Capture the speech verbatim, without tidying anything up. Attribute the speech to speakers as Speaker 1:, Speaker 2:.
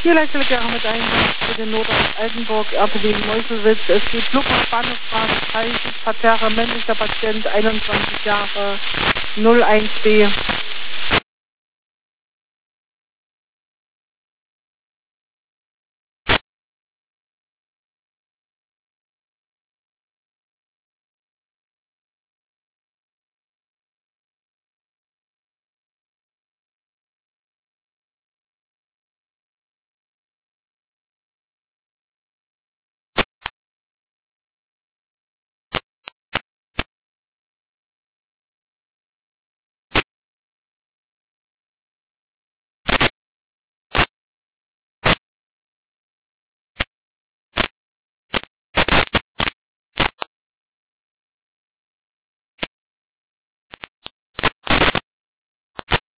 Speaker 1: Hier leite ich gerne mit Einsatz für den Notarzt Altenburg, R T W Meuselwitz. Es geht Lukas Bahnhofstraße dreißig, Parterre, männlicher Patient, einundzwanzig Jahre, null eins B.